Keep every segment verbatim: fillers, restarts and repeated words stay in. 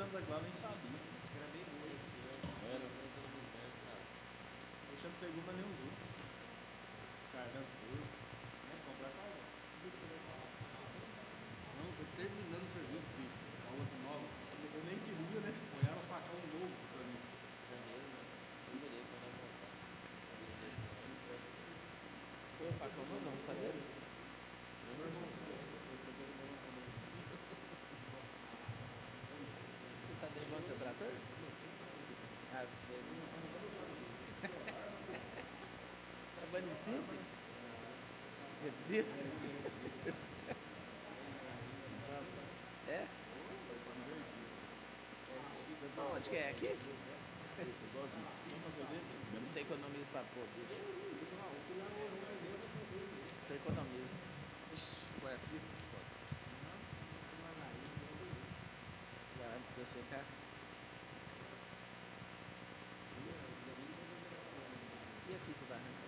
anos aqui lá, nem sabia. Eu pegou, mas nem usou. Cardan foi. Né? Comprar cardan. Não, tô terminando o serviço, bicho. A outra nova. Eu nem queria, né? Olhava o facão novo pra mim. Foi o facão novo, não, sabia? Você tá derrubando seu trator? Ah, é bane simples? Resiste? É? Onde que é? Aqui? Você economiza pra pôr, bicho. Você economiza. Foi a fita? Vai pra você cá. E aqui você vai arrancar?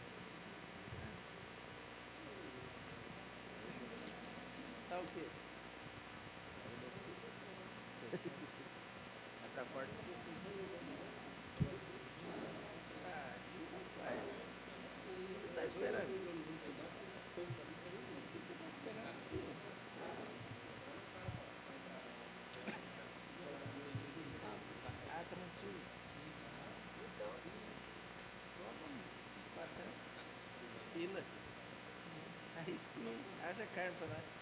Tá o quê? Vai pra fora. Ah, vai. Você tá esperando? O que você tá esperando? Ah, tá muito sujo. Então, só uns quatrocentos pila. Aí sim, haja carne pra nós.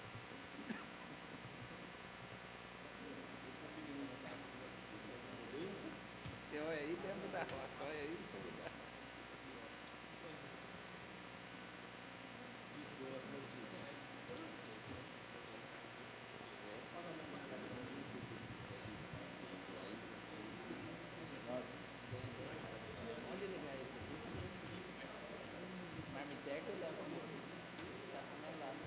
Você olha aí dentro da roça, olha aí dentro da roça. Onde ligar isso aqui? Marmiteca e leva moço. Tá panelado.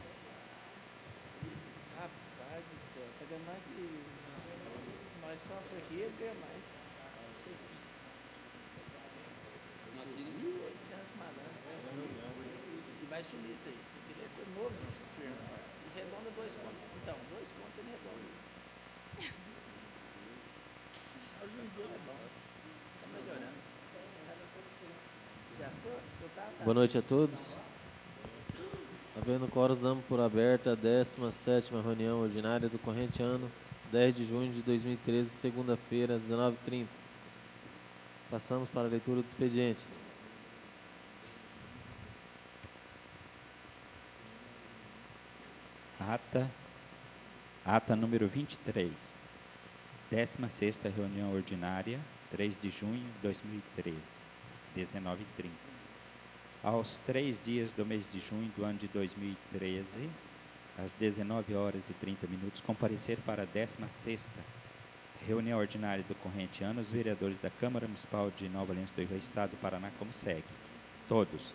Rapaz do céu, tá ganhando mais que nós sofremos aqui, ele ganha mais. mil e oitocentos malandros. E vai sumir isso aí. Porque ele é novo de firma. E redonda dois contos. Então, dois contos ele redonda. O juiz dele é bom. Tá melhorando. Gastou? Eu tava, tá. Boa noite a todos. Havendo quórum, damos por aberta a décima sétima reunião ordinária do corrente ano, dez de junho de dois mil e treze, segunda-feira, dezenove e trinta. Passamos para a leitura do expediente. Ata, ata número vinte e três, décima sexta reunião ordinária, três de junho de dois mil e treze, dezenove e trinta. Aos três dias do mês de junho do ano de dois mil e treze, às dezenove horas e trinta minutos, compareceram para a décima sexta reunião ordinária do corrente ano os vereadores da Câmara Municipal de Nova Aliança do Estado do Paraná, como segue. Todos.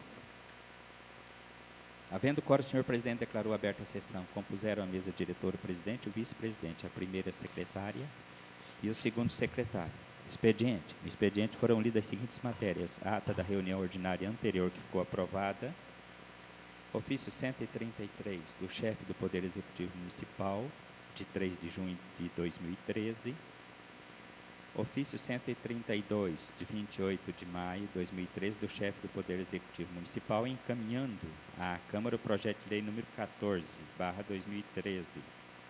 Havendo quórum, o senhor presidente declarou aberta a sessão. Compuseram a mesa diretora o presidente e o vice-presidente, a primeira secretária e o segundo secretário. Expediente. No expediente foram lidas as seguintes matérias. A ata da reunião ordinária anterior que ficou aprovada. Ofício cento e trinta e três do chefe do Poder Executivo Municipal, de três de junho de dois mil e treze. Ofício cento e trinta e dois, de vinte e oito de maio de dois mil e treze, do chefe do Poder Executivo Municipal, encaminhando à Câmara o projeto de lei número quatorze, barra dois mil e treze.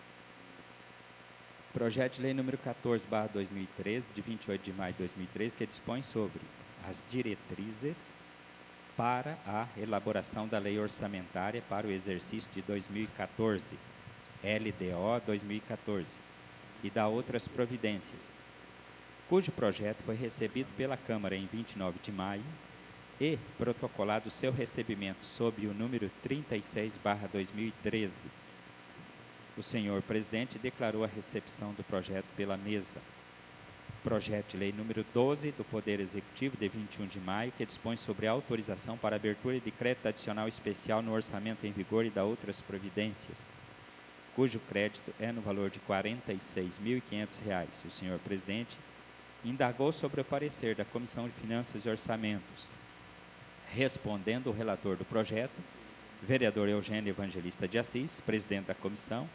Projeto de lei número quatorze, barra dois mil e treze, de vinte e oito de maio de dois mil e treze, que dispõe sobre as diretrizes para a elaboração da lei orçamentária para o exercício de dois mil e quatorze, L D O dois mil e quatorze, e da outras providências, cujo projeto foi recebido pela Câmara em vinte e nove de maio e protocolado seu recebimento sob o número trinta e seis, barra dois mil e treze. O senhor presidente declarou a recepção do projeto pela mesa. Projeto de lei número doze do Poder Executivo, de vinte e um de maio, que dispõe sobre a autorização para abertura de crédito adicional especial no orçamento em vigor e da outras providências, cujo crédito é no valor de quarenta e seis mil e quinhentos reais. O senhor presidente indagou sobre o parecer da Comissão de Finanças e Orçamentos. Respondendo o relator do projeto, vereador Eugênio Evangelista de Assis, presidente da comissão,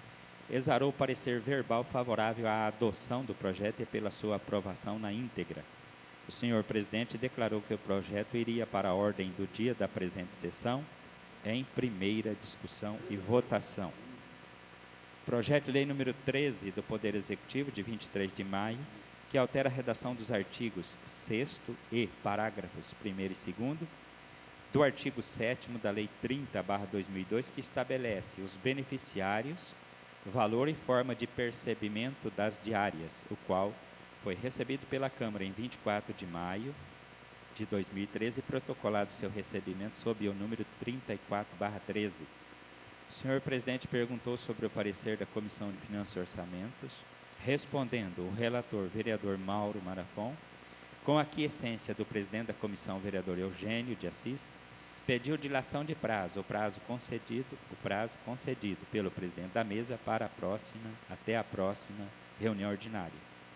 exarou o parecer verbal favorável à adoção do projeto e pela sua aprovação na íntegra. O senhor presidente declarou que o projeto iria para a ordem do dia da presente sessão em primeira discussão e votação. Projeto de lei número treze do Poder Executivo, de vinte e três de maio, que altera a redação dos artigos sexto e parágrafos primeiro e segundo do artigo sétimo da Lei trinta barra dois mil e dois, que estabelece os beneficiários, valor e forma de percebimento das diárias, o qual foi recebido pela Câmara em vinte e quatro de maio de dois mil e treze e protocolado seu recebimento sob o número trinta e quatro barra treze. O senhor presidente perguntou sobre o parecer da Comissão de Finanças e Orçamentos. Respondendo, o relator, vereador Mauro Marafon, com a aquiescência do presidente da comissão, vereador Eugênio de Assis, pediu dilação de prazo, o prazo concedido, o prazo concedido pelo presidente da mesa para a próxima, até a próxima reunião ordinária.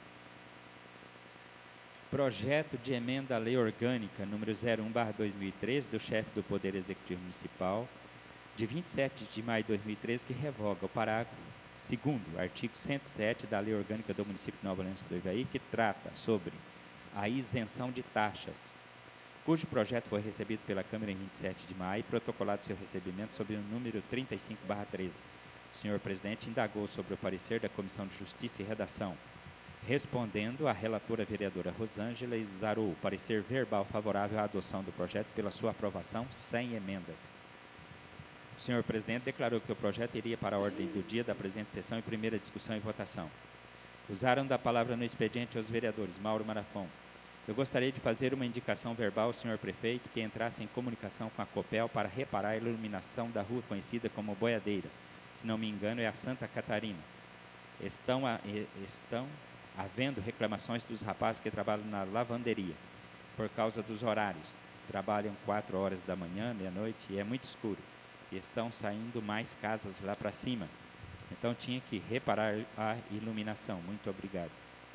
Projeto de emenda à Lei Orgânica número zero um barra dois mil e treze do chefe do Poder Executivo Municipal, de vinte e sete de maio de dois mil e treze, que revoga o parágrafo segundo, artigo cento e sete da Lei Orgânica do Município de Nova Aliança do Ivaí, que trata sobre a isenção de taxas, cujo projeto foi recebido pela Câmara em vinte e sete de maio e protocolado seu recebimento sob o número trinta e cinco barra treze. O senhor presidente indagou sobre o parecer da Comissão de Justiça e Redação. Respondendo, a relatora vereadora Rosângela exarou o parecer verbal favorável à adoção do projeto pela sua aprovação sem emendas. O senhor presidente declarou que o projeto iria para a ordem do dia da presente sessão em primeira discussão e votação. Usaram da palavra no expediente os vereadores Mauro Marafon. Eu gostaria de fazer uma indicação verbal ao senhor prefeito que entrasse em comunicação com a Copel para reparar a iluminação da rua conhecida como Boiadeira. Se não me engano, é a Santa Catarina. Estão, a, estão havendo reclamações dos rapazes que trabalham na lavanderia, por causa dos horários. Trabalham quatro horas da manhã, meia-noite, e é muito escuro. E estão saindo mais casas lá para cima. Então, tinha que reparar a iluminação. Muito obrigado.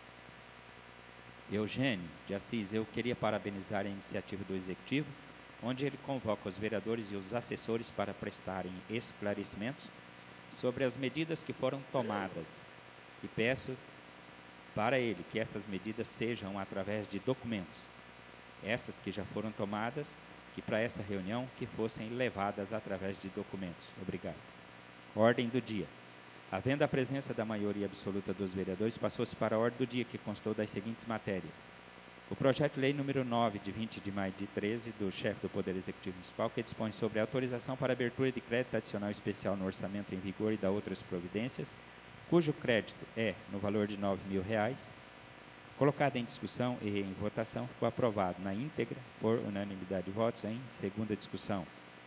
Eugênio de Assis, eu queria parabenizar a iniciativa do Executivo, onde ele convoca os vereadores e os assessores para prestarem esclarecimentos sobre as medidas que foram tomadas. E peço para ele que essas medidas sejam através de documentos. Essas que já foram tomadas, que para essa reunião que fossem levadas através de documentos. Obrigado. Ordem do dia. Havendo a presença da maioria absoluta dos vereadores, passou-se para a ordem do dia, que constou das seguintes matérias. O projeto de lei número nove, de vinte de maio de treze, do chefe do Poder Executivo Municipal, que dispõe sobre a autorização para abertura de crédito adicional especial no orçamento em vigor e da outras providências, cujo crédito é no valor de nove mil reais, colocado em discussão e em votação, ficou aprovado na íntegra, por unanimidade de votos, em segunda discussão.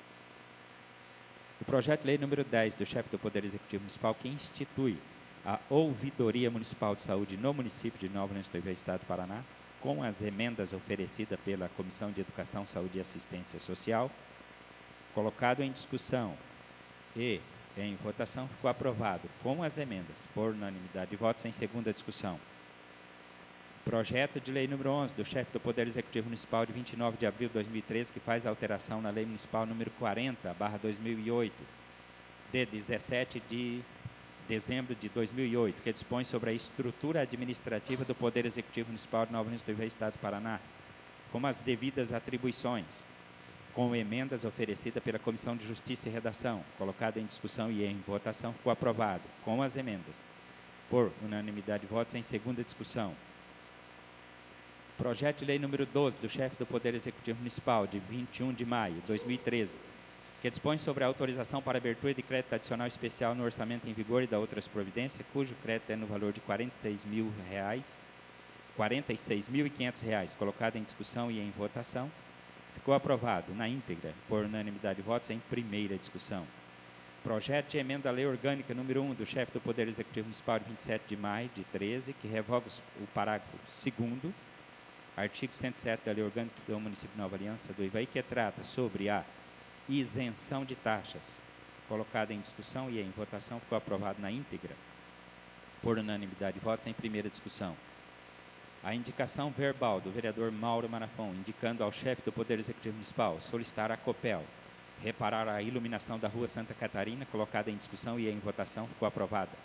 O projeto de lei número dez do chefe do Poder Executivo Municipal, que institui a Ouvidoria Municipal de Saúde no município de Nova Aliança do Ivaí, Estado do Paraná, com as emendas oferecidas pela Comissão de Educação, Saúde e Assistência Social, colocado em discussão e em votação, ficou aprovado com as emendas, por unanimidade de votos, em segunda discussão. Projeto de lei número onze, do chefe do Poder Executivo Municipal, de vinte e nove de abril de dois mil e treze, que faz alteração na Lei Municipal número quarenta, barra dois mil e oito, de dezessete de dezembro de dois mil e oito, que dispõe sobre a estrutura administrativa do Poder Executivo Municipal de Nova Aliança do Ivaí, Estado do Paraná, com as devidas atribuições, com emendas oferecidas pela Comissão de Justiça e Redação, colocada em discussão e em votação, ficou aprovado, com as emendas, por unanimidade de votos, em segunda discussão. Projeto de lei número doze, do chefe do Poder Executivo Municipal, de vinte e um de maio de dois mil e treze, que dispõe sobre a autorização para abertura de crédito adicional especial no orçamento em vigor e da outras providências, cujo crédito é no valor de quarenta e seis mil reais, quarenta e seis mil e quinhentos reais, colocado em discussão e em votação, ficou aprovado na íntegra, por unanimidade de votos, em primeira discussão. Projeto de emenda à Lei Orgânica número um, do chefe do Poder Executivo Municipal, de vinte e sete de maio de treze, que revoga o parágrafo segundo, artigo cento e sete da Lei Orgânica do Município de Nova Aliança do Ivaí, que trata sobre a isenção de taxas, colocado em discussão e em votação, ficou aprovado na íntegra, por unanimidade de votos, em primeira discussão. A indicação verbal do vereador Mauro Marafon, indicando ao chefe do Poder Executivo Municipal solicitar a Copel reparar a iluminação da rua Santa Catarina, colocada em discussão e em votação, ficou aprovada.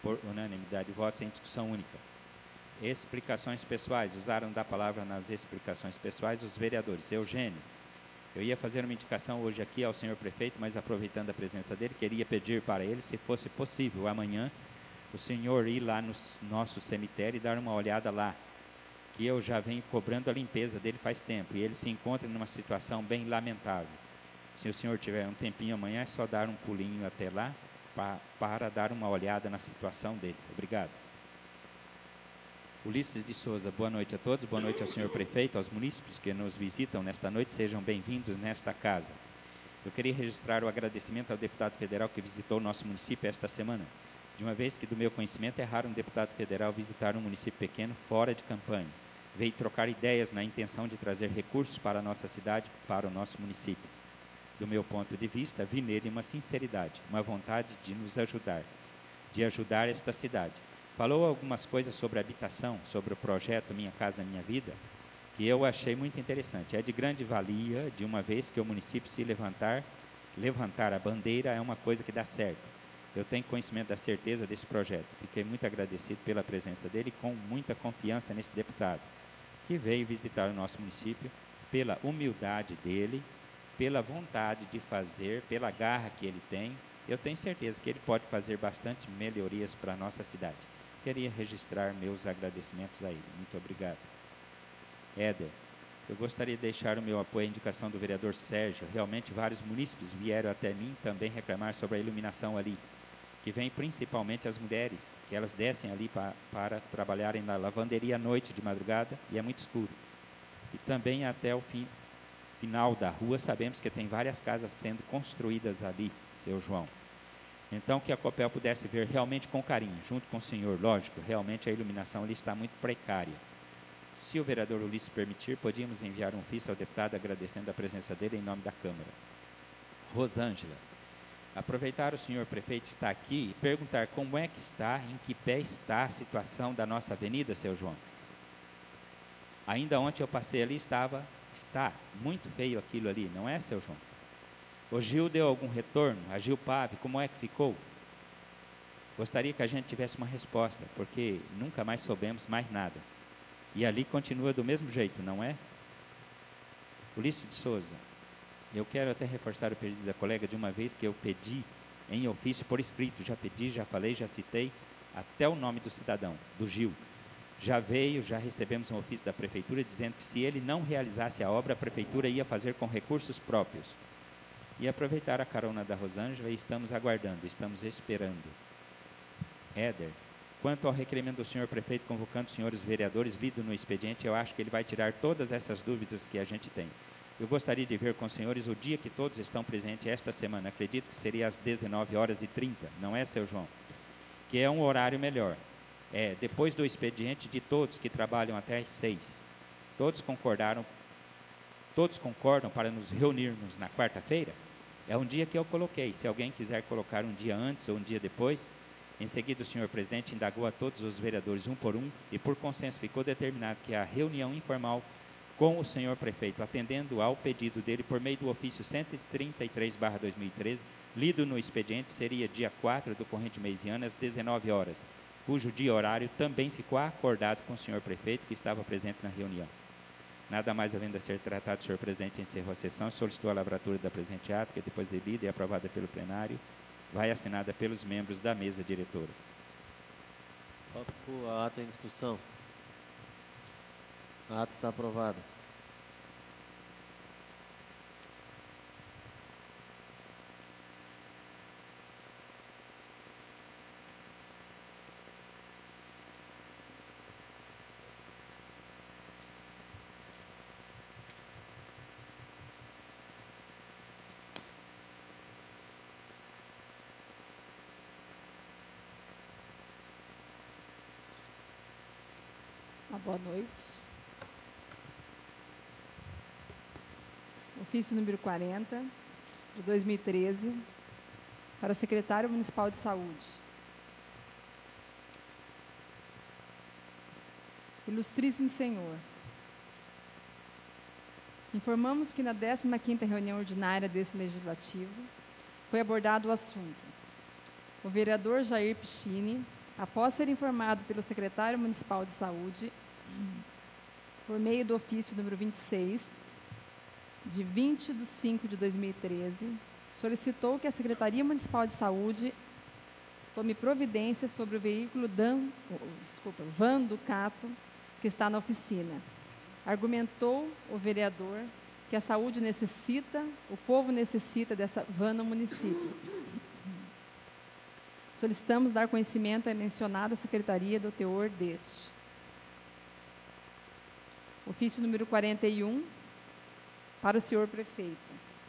por unanimidade de votos, em discussão única. Explicações pessoais. Usaram da palavra nas explicações pessoais os vereadores. Eugênio, eu ia fazer uma indicação hoje aqui ao senhor prefeito, mas aproveitando a presença dele, queria pedir para ele, se fosse possível, amanhã, o senhor ir lá no nosso cemitério e dar uma olhada lá, que eu já venho cobrando a limpeza dele faz tempo, e ele se encontra numa situação bem lamentável. Se o senhor tiver um tempinho amanhã, é só dar um pulinho até lá, pa, para dar uma olhada na situação dele. Obrigado. Ulisses de Souza, boa noite a todos, boa noite ao senhor prefeito, aos munícipes que nos visitam nesta noite, sejam bem-vindos nesta casa. Eu queria registrar o agradecimento ao deputado federal que visitou o nosso município esta semana, de uma vez que, do meu conhecimento, é raro um deputado federal visitar um município pequeno fora de campanha. Veio trocar ideias na intenção de trazer recursos para a nossa cidade, para o nosso município. Do meu ponto de vista, vi nele uma sinceridade, uma vontade de nos ajudar, de ajudar esta cidade. Falou algumas coisas sobre habitação, sobre o projeto Minha Casa Minha Vida, que eu achei muito interessante. É de grande valia, de uma vez que o município se levantar, levantar a bandeira é uma coisa que dá certo. Eu tenho conhecimento da certeza desse projeto. Fiquei muito agradecido pela presença dele e com muita confiança nesse deputado, que veio visitar o nosso município, pela humildade dele, pela vontade de fazer, pela garra que ele tem. Eu tenho certeza que ele pode fazer bastante melhorias para a nossa cidade. Queria registrar meus agradecimentos a ele. Muito obrigado. Éder, eu gostaria de deixar o meu apoio à indicação do vereador Sérgio. Realmente, vários munícipes vieram até mim também reclamar sobre a iluminação ali, que vem principalmente as mulheres, que elas descem ali pa, para trabalharem na lavanderia à noite, de madrugada, e é muito escuro. E também até o fim, final da rua, sabemos que tem várias casas sendo construídas ali, seu João. Então, que a Copel pudesse ver realmente com carinho, junto com o senhor, lógico, realmente a iluminação ali está muito precária. Se o vereador Ulisses permitir, podíamos enviar um ofício ao deputado agradecendo a presença dele em nome da Câmara. Rosângela, aproveitar o senhor prefeito estar aqui e perguntar como é que está, em que pé está a situação da nossa avenida, seu João. Ainda ontem eu passei ali, estava, está muito feio aquilo ali, não é, seu João? O Gil deu algum retorno? A Gil Pave, como é que ficou? Gostaria que a gente tivesse uma resposta, porque nunca mais soubemos mais nada. E ali continua do mesmo jeito, não é? Ulisses de Souza, eu quero até reforçar o pedido da colega de uma vez que eu pedi em ofício por escrito, já pedi, já falei, já citei, até o nome do cidadão, do Gil. Já veio, já recebemos um ofício da prefeitura dizendo que se ele não realizasse a obra, a prefeitura ia fazer com recursos próprios. E aproveitar a carona da Rosângela e estamos aguardando, estamos esperando. Éder, quanto ao requerimento do senhor prefeito convocando os senhores vereadores, lido no expediente, eu acho que ele vai tirar todas essas dúvidas que a gente tem. Eu gostaria de ver com os senhores o dia que todos estão presentes esta semana. Acredito que seria às dezenove horas e trinta, não é, seu João? Que é um horário melhor. É, depois do expediente de todos que trabalham até às seis. Todos concordaram, todos concordam para nos reunirmos na quarta-feira? É um dia que eu coloquei. Se alguém quiser colocar um dia antes ou um dia depois, em seguida o senhor presidente indagou a todos os vereadores um por um e por consenso ficou determinado que a reunião informal com o senhor prefeito, atendendo ao pedido dele por meio do ofício cento e trinta e três barra dois mil e treze, lido no expediente, seria dia quatro do corrente mês de ano, às dezenove horas, cujo dia e horário também ficou acordado com o senhor prefeito, que estava presente na reunião. Nada mais havendo a ser tratado, o senhor presidente encerrou a sessão e solicitou a lavratura da presente ata, que depois de lida e aprovada pelo plenário, vai assinada pelos membros da mesa diretora. Coloco a ata em discussão. A ata está aprovada. Uma boa noite. Ofício número quarenta, de dois mil e treze, para o secretário municipal de saúde. Ilustríssimo senhor, informamos que na décima quinta reunião ordinária desse legislativo foi abordado o assunto. O vereador Jair Pichini após ser informado pelo secretário municipal de saúde, por meio do ofício número vinte e seis, de vinte de cinco de dois mil e treze, solicitou que a Secretaria Municipal de Saúde tome providência sobre o veículo Dan, oh, desculpa, Van Ducato, que está na oficina. Argumentou o vereador que a saúde necessita, o povo necessita dessa van no município. Solicitamos dar conhecimento à mencionada secretaria do teor deste. Ofício número quarenta e um, para o senhor prefeito.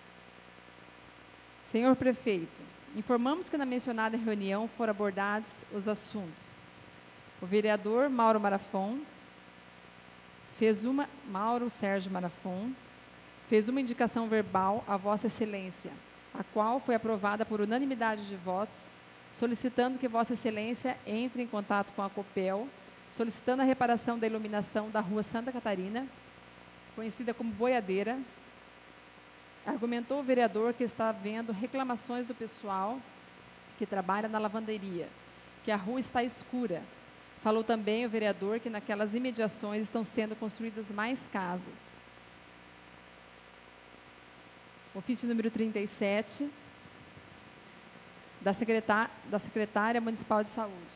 Senhor prefeito, informamos que na mencionada reunião foram abordados os assuntos. O vereador Mauro Marafon fez uma, Mauro Sérgio Marafon, fez uma indicação verbal à Vossa Excelência, a qual foi aprovada por unanimidade de votos, solicitando que Vossa Excelência entre em contato com a Copel, solicitando a reparação da iluminação da Rua Santa Catarina, conhecida como Boiadeira. Argumentou o vereador que está havendo reclamações do pessoal que trabalha na lavanderia, que a rua está escura. Falou também o vereador que naquelas imediações estão sendo construídas mais casas. Ofício número trinta e sete, da, secretá da Secretária Municipal de Saúde.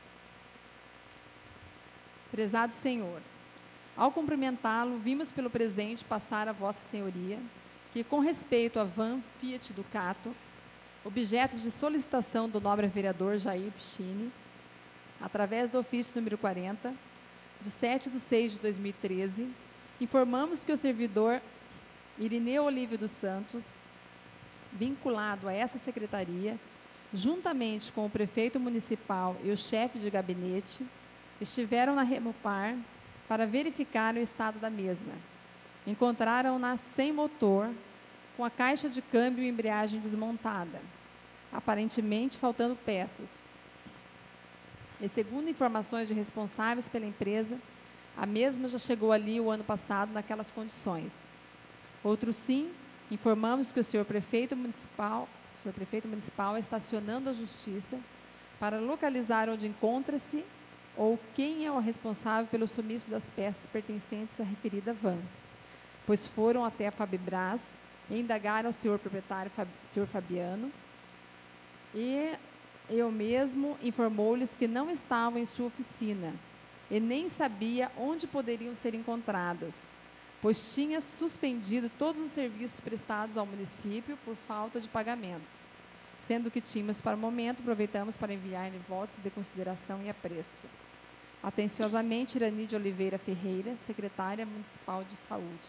Prezado senhor, ao cumprimentá-lo, vimos pelo presente passar a Vossa Senhoria que, com respeito à van Fiat Ducato, objeto de solicitação do nobre vereador Jair Pichini, através do ofício número quarenta, de sete de seis de dois mil e treze, informamos que o servidor Irineu Olívio dos Santos, vinculado a essa secretaria, juntamente com o prefeito municipal e o chefe de gabinete, estiveram na Remopar para verificar o estado da mesma. Encontraram-na sem motor, com a caixa de câmbio e embreagem desmontada, aparentemente faltando peças. E segundo informações de responsáveis pela empresa, a mesma já chegou ali o ano passado naquelas condições. Outro sim, informamos que o senhor prefeito municipal, o senhor prefeito municipal está acionando a justiça para localizar onde encontra-se ou quem é o responsável pelo sumiço das peças pertencentes à referida van, pois foram até a Fabibras e indagaram o senhor proprietário, Fab, senhor Fabiano, e eu mesmo informou-lhes que não estavam em sua oficina e nem sabia onde poderiam ser encontradas, pois tinha suspendido todos os serviços prestados ao município por falta de pagamento. Sendo que tínhamos para o momento, aproveitamos para enviar-lhe votos de consideração e apreço. Atenciosamente, Irani de Oliveira Ferreira, secretária municipal de saúde.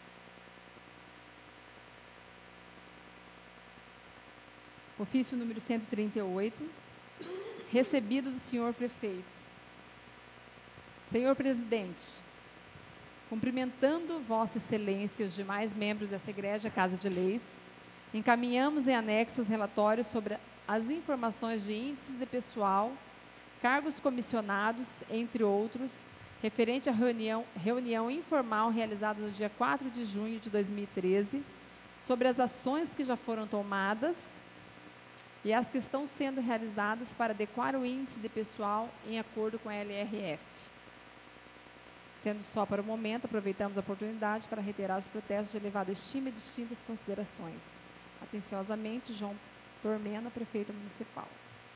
Ofício número cento e trinta e oito, recebido do senhor prefeito. Senhor presidente, cumprimentando Vossa Excelência e os demais membros dessa Egrégia Casa de Leis, encaminhamos em anexo os relatórios sobre as informações de índices de pessoal, cargos comissionados, entre outros, referente à reunião, reunião informal realizada no dia quatro de junho de dois mil e treze, sobre as ações que já foram tomadas e as que estão sendo realizadas para adequar o índice de pessoal em acordo com a L R F. Sendo só para o momento, aproveitamos a oportunidade para reiterar os protestos de elevada estima e distintas considerações. Atenciosamente, João Tormena, prefeito municipal.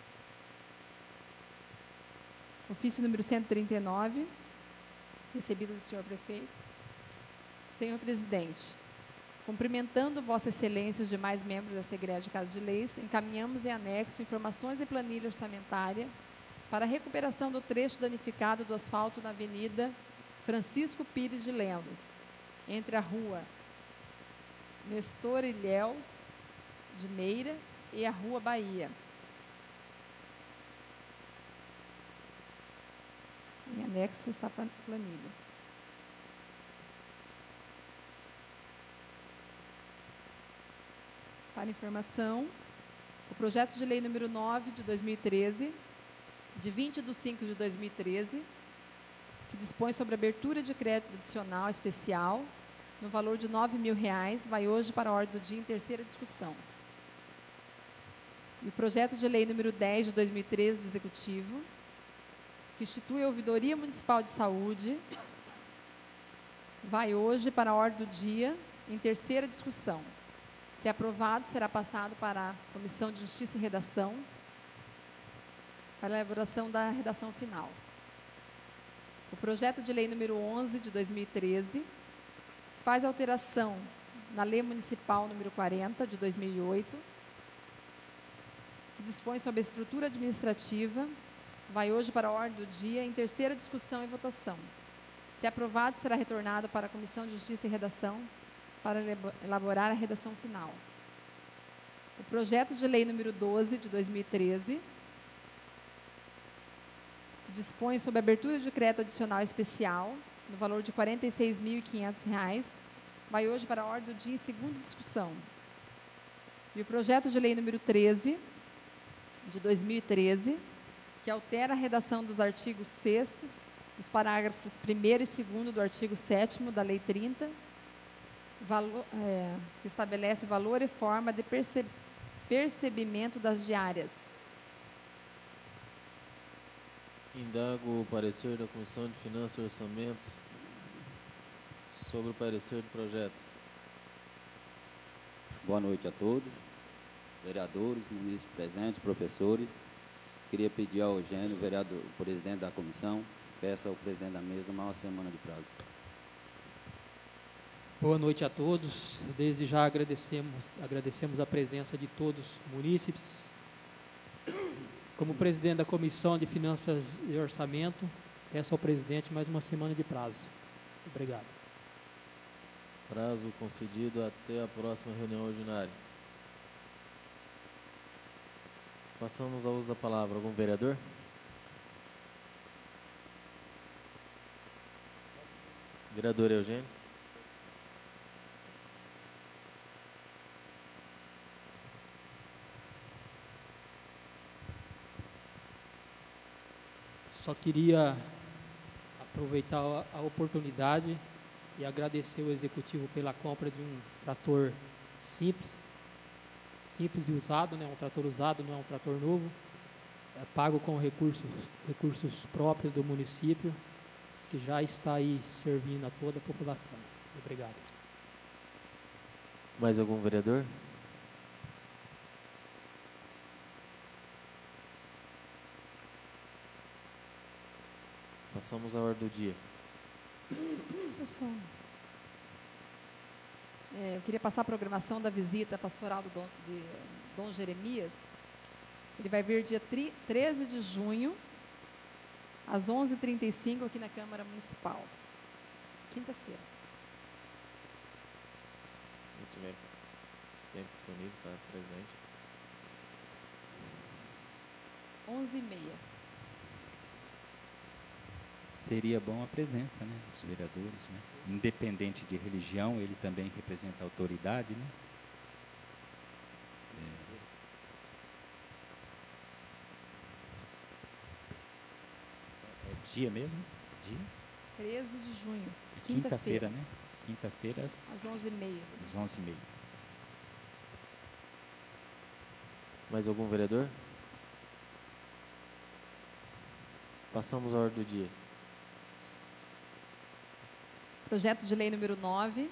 Ofício número cento e trinta e nove, recebido do senhor prefeito. Senhor presidente, cumprimentando Vossa Excelência e os demais membros dessa Egrégia Casa de Leis, encaminhamos em anexo informações e planilha orçamentária para a recuperação do trecho danificado do asfalto na Avenida Francisco Pires de Lemos, entre a rua Nestor Ilhéus de Meira e a Rua Bahia. Em anexo está a planilha. Para informação, o projeto de lei número nove de dois mil e treze, de vinte de cinco de dois mil e treze, que dispõe sobre abertura de crédito adicional especial no valor de nove mil reais, vai hoje para a ordem do dia em terceira discussão. E o projeto de lei número dez de dois mil e treze do Executivo, que institui a Ouvidoria Municipal de Saúde, vai hoje para a ordem do dia em terceira discussão. Se aprovado, será passado para a Comissão de Justiça e Redação, para a elaboração da redação final. O projeto de lei número onze de dois mil e treze faz alteração na Lei Municipal número quarenta de dois mil e oito, que dispõe sobre a estrutura administrativa, vai hoje para a ordem do dia em terceira discussão e votação. Se aprovado, será retornado para a Comissão de Justiça e Redação para elaborar a redação final. O projeto de lei número doze de dois mil e treze, que dispõe sobre a abertura de crédito adicional especial, no valor de quarenta e seis mil e quinhentos reais, vai hoje para a ordem do dia em segunda discussão. E o projeto de lei número treze, de dois mil e treze, que altera a redação dos artigos sextos, os parágrafos primeiro e segundo do artigo sétimo da Lei trinta, valor, é, que estabelece valor e forma de perce, percebimento das diárias. Indago o parecer da Comissão de Finanças e Orçamento sobre o parecer do projeto. Boa noite a todos, vereadores, munícipes presentes, professores. Queria pedir ao Eugênio, vereador, o presidente da comissão, peça ao presidente da mesa uma semana de prazo. Boa noite a todos. Desde já agradecemos, agradecemos a presença de todos os munícipes. Como presidente da Comissão de Finanças e Orçamento, peço ao presidente mais uma semana de prazo. Obrigado. Prazo concedido até a próxima reunião ordinária. Passamos ao uso da palavra. Algum vereador? Vereador Eugênio. Só queria aproveitar a, a oportunidade e agradecer ao Executivo pela compra de um trator simples, simples e usado, né? Um trator usado, não é um trator novo, é pago com recursos, recursos próprios do município, que já está aí servindo a toda a população. Obrigado. Mais algum vereador? Passamos à ordem do dia. Deixa eu só... É, eu queria passar a programação da visita pastoral do Dom, de Dom Jeremias. Ele vai vir dia treze de junho, às onze e trinta e cinco, aqui na Câmara Municipal. Quinta-feira. Se tiver tempo disponível, está presente. onze e meia. Seria bom a presença, né, dos vereadores, né? Independente de religião, ele também representa a autoridade, né? É, é dia mesmo? Dia? treze de junho, É quinta-feira, quinta-feira, né? Quinta-feira às, às onze e meia. às onze e meia. Mais algum vereador? Passamos à ordem do dia. Projeto de lei número nove,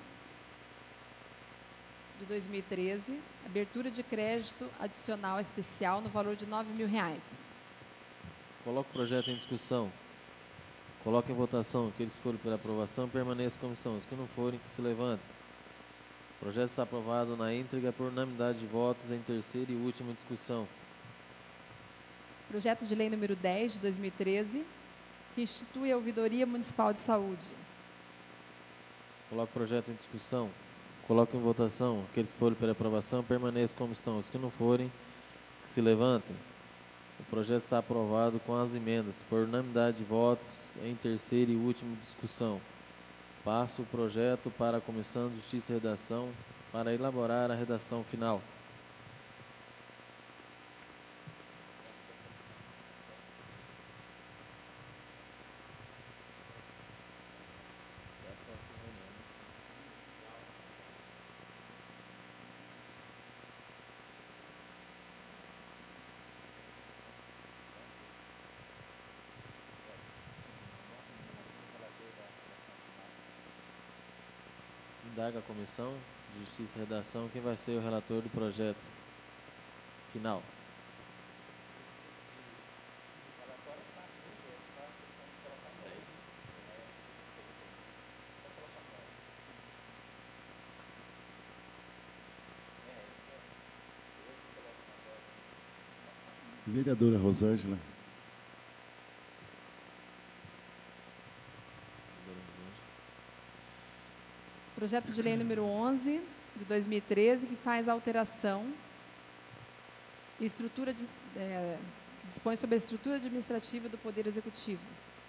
de dois mil e treze, abertura de crédito adicional especial no valor de nove mil reais. Coloco o projeto em discussão. Coloco em votação. Aqueles que forem pela aprovação, permaneçam como estão. Os que não forem, que se levantem. O projeto está aprovado na íntegra por unanimidade de votos em terceira e última discussão. Projeto de lei número dez, de dois mil e treze, que institui a Ouvidoria Municipal de Saúde. Coloco o projeto em discussão. Coloco em votação. Aqueles que forem pela aprovação, permaneçam como estão. Os que não forem, que se levantem. O projeto está aprovado com as emendas, por unanimidade de votos, em terceira e última discussão. Passo o projeto para a Comissão de Justiça e Redação para elaborar a redação final. Indaga a Comissão de Justiça e Redação quem vai ser o relator do projeto final. Vereadora Rosângela. Projeto de lei número onze, de dois mil e treze, que faz alteração e estrutura de, é, dispõe sobre a estrutura administrativa do Poder Executivo.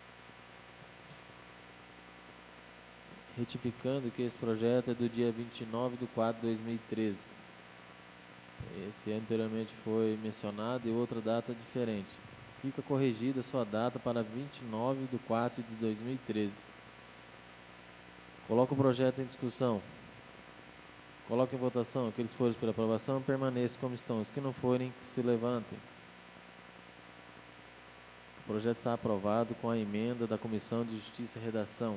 Retificando que esse projeto é do dia vinte e nove de quatro de dois mil e treze. Esse anteriormente foi mencionado e outra data diferente. Fica corrigida a sua data para vinte e nove de quatro de dois mil e treze. Coloca o projeto em discussão. Coloca em votação. Aqueles que forem pela aprovação, permaneçam como estão. Os que não forem, que se levantem. O projeto está aprovado com a emenda da Comissão de Justiça e Redação.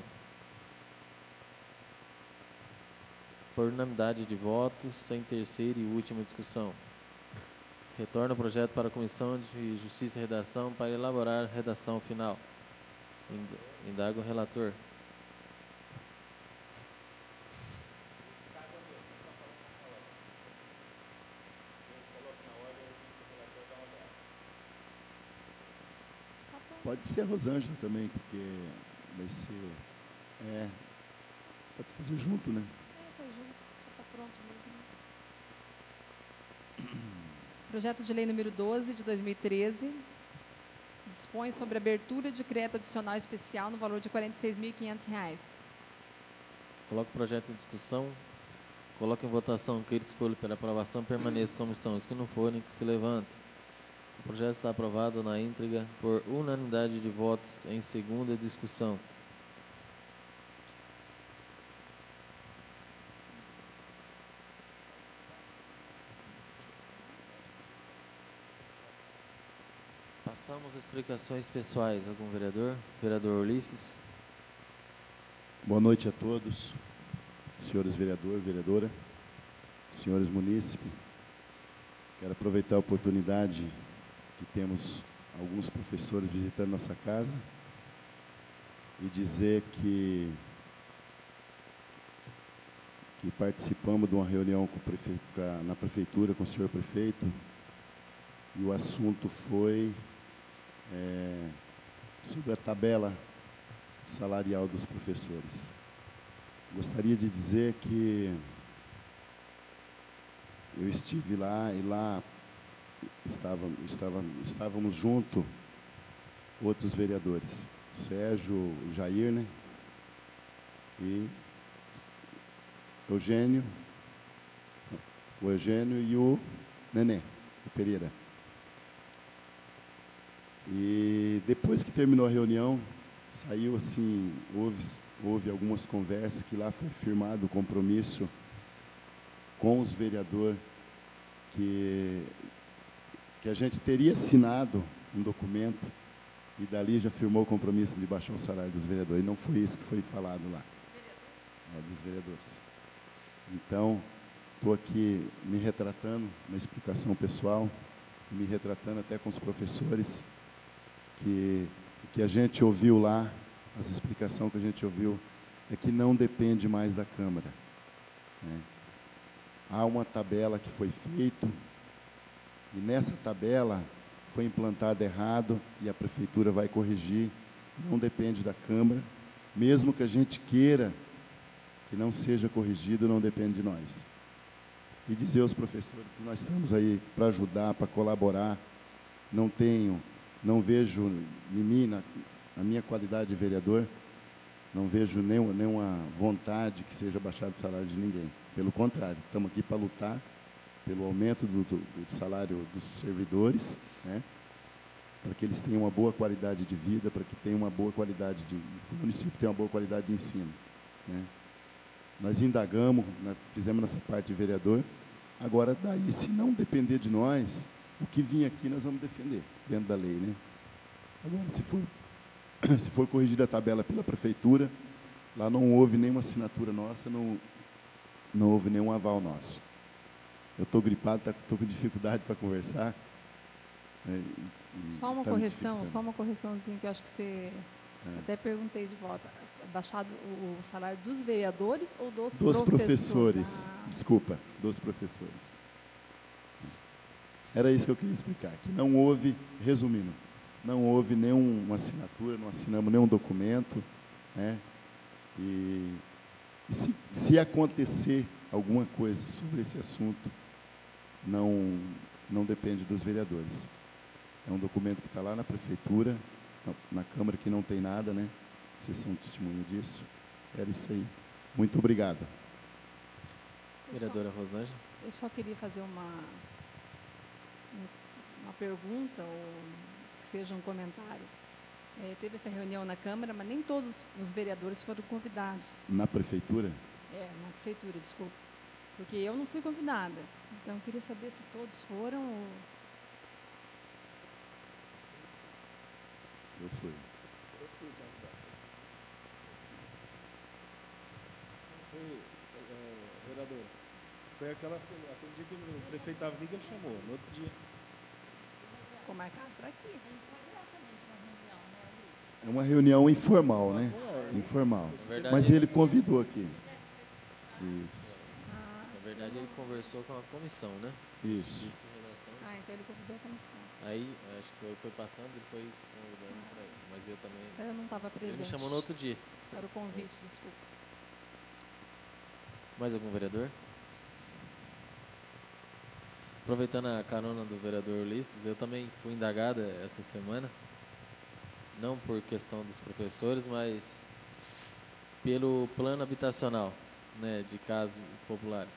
Por unanimidade de votos, sem terceira e última discussão. Retorna o projeto para a Comissão de Justiça e Redação para elaborar a redação final. Indaga o relator. Pode ser a Rosângela também, porque vai ser... É, pode fazer junto, né? Projeto de lei número doze, de dois mil e treze, dispõe sobre a abertura de crédito adicional especial no valor de quarenta e seis mil e quinhentos reais. Coloca o projeto em discussão. Coloca em votação. Aqueles que forem pela aprovação permaneçam como estão. Os que não forem, que se levantem. O projeto está aprovado na íntegra por unanimidade de votos em segunda discussão. Passamos às explicações pessoais. Algum vereador? Vereador Ulisses. Boa noite a todos, senhores vereador, vereadora, senhores munícipes. Quero aproveitar a oportunidade que temos alguns professores visitando nossa casa e dizer que, que participamos de uma reunião com o prefe... na prefeitura com o senhor prefeito e o assunto foi é, sobre a tabela salarial dos professores. Gostaria de dizer que eu estive lá e lá estava, estava, estávamos junto outros vereadores, o Sérgio, o Jair, né? E Eugênio, o Eugênio e o Nenê, o Pereira. E depois que terminou a reunião, saiu assim, houve, houve algumas conversas que lá foi firmado o compromisso com os vereadores que, que a gente teria assinado um documento e dali já firmou o compromisso de baixar o salário dos vereadores. E não foi isso que foi falado lá. É, dos vereadores. Então, estou aqui me retratando na explicação pessoal, me retratando até com os professores, que o que a gente ouviu lá, as explicações que a gente ouviu, é que não depende mais da Câmara, né? Há uma tabela que foi feita, e nessa tabela foi implantado errado, e a Prefeitura vai corrigir, não depende da Câmara, mesmo que a gente queira que não seja corrigido, não depende de nós. E dizer aos professores que nós estamos aí para ajudar, para colaborar, não tenho, não vejo em mim, na, na minha qualidade de vereador, não vejo nenhuma, nenhuma vontade que seja baixado o salário de ninguém. Pelo contrário, estamos aqui para lutar pelo aumento do, do, do salário dos servidores, né? Para que eles tenham uma boa qualidade de vida, para que tenham uma boa qualidade de... o município tenha uma boa qualidade de ensino, né? Nós indagamos, né, fizemos nossa parte de vereador, agora daí, se não depender de nós, o que vir aqui nós vamos defender, dentro da lei, né? Agora, se for, se for corrigida a tabela pela Prefeitura, lá não houve nenhuma assinatura nossa, não, não houve nenhum aval nosso. Eu estou gripado, estou com dificuldade para conversar. né, e- e Só uma tá me correção, dificultando. só uma correçãozinha que eu acho que você É. até perguntei de volta. É baixado o, o salário dos vereadores ou dos, Dos professores? professores. Ah, Desculpa, dos professores. Era isso que eu queria explicar. Que não houve, resumindo, não houve nenhuma assinatura, não assinamos nenhum documento. Né? E, e se, se acontecer alguma coisa sobre esse assunto, não, não depende dos vereadores. É um documento que está lá na prefeitura, na, na Câmara, que não tem nada, né? Vocês são testemunha disso. Era isso aí. Muito obrigado. eu só- Vereadora Rosângela. Eu só queria fazer uma, um- uma pergunta, ou que seja um comentário. É, teve essa reunião na Câmara, mas nem todos os vereadores foram convidados. Na prefeitura, É, na prefeitura, desculpa. Porque eu não fui convidada. Então, eu queria saber se todos foram ou... eu fui. Foi, é, vereador, foi aquela, aquele dia que o prefeito estava aqui que ele chamou, no outro dia. Ficou marcado para aqui. É uma reunião informal, né? Informal. Na verdade, Mas ele convidou aqui. Isso, Ah, Na verdade, ele conversou com a comissão, né? isso. Isso em relação. ah, então ele convidou a comissão. Aí, acho que foi, foi passando, ele foi convidando para ir. Mas eu também. Eu não estava presente. Ele me chamou no outro dia. Para o convite, desculpa. Mais algum vereador? Aproveitando a carona do vereador Ulisses, eu também fui indagada essa semana, não por questão dos professores, mas pelo plano habitacional, né, de casas populares.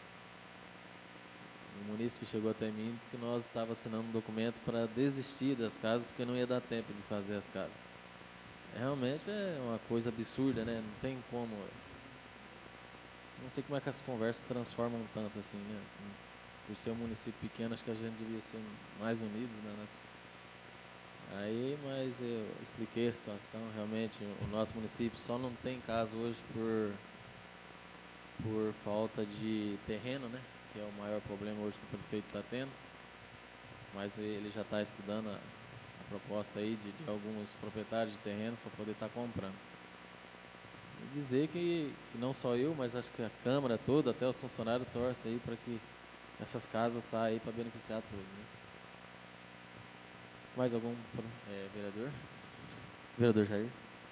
O munícipe chegou até mim e disse que nós estávamos assinando um documento para desistir das casas, porque não ia dar tempo de fazer as casas. Realmente é uma coisa absurda, né? Não tem como. Não sei como é que as conversas transformam tanto assim, né? Por ser um município pequeno, acho que a gente devia ser mais unidos, né? Nós- Aí, mas eu expliquei a situação. Realmente, o nosso município só não tem casa hoje por, por falta de terreno, né? Que é o maior problema hoje que o prefeito está tendo. Mas ele já está estudando a, a proposta aí de, de alguns proprietários de terrenos para poder estar comprando. E dizer que, que não só eu, mas acho que a Câmara toda, até os funcionários torcem aí para que essas casas saiam aí para beneficiar todos. Né? Mais algum é, vereador? Vereador Jair?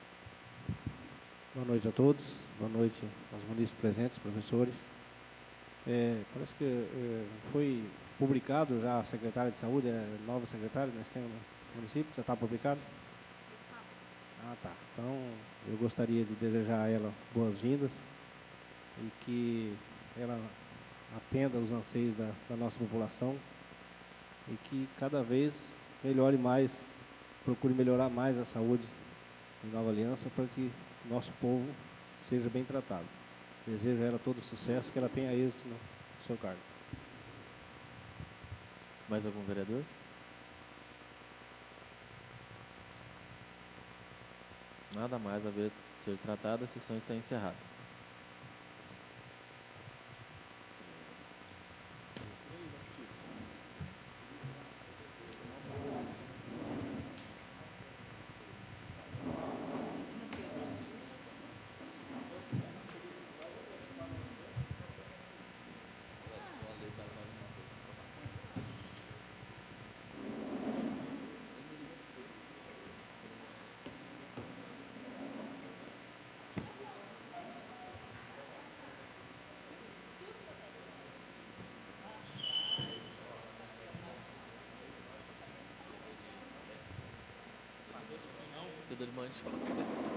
Boa noite a todos, boa noite aos munícipes presentes, professores. É, parece que é, foi publicado já a secretária de saúde, a nova secretária que nós temos no município, já está publicado? Ah, tá. Então, eu gostaria de desejar a ela boas-vindas e que ela atenda aos anseios da, da nossa população e que cada vez melhore mais, procure melhorar mais a saúde em Nova Aliança para que nosso povo seja bem tratado. Desejo a ela todo sucesso, que ela tenha êxito no seu cargo. Mais algum vereador? Nada mais a ver ser tratado, a sessão está encerrada. Fica de manchete.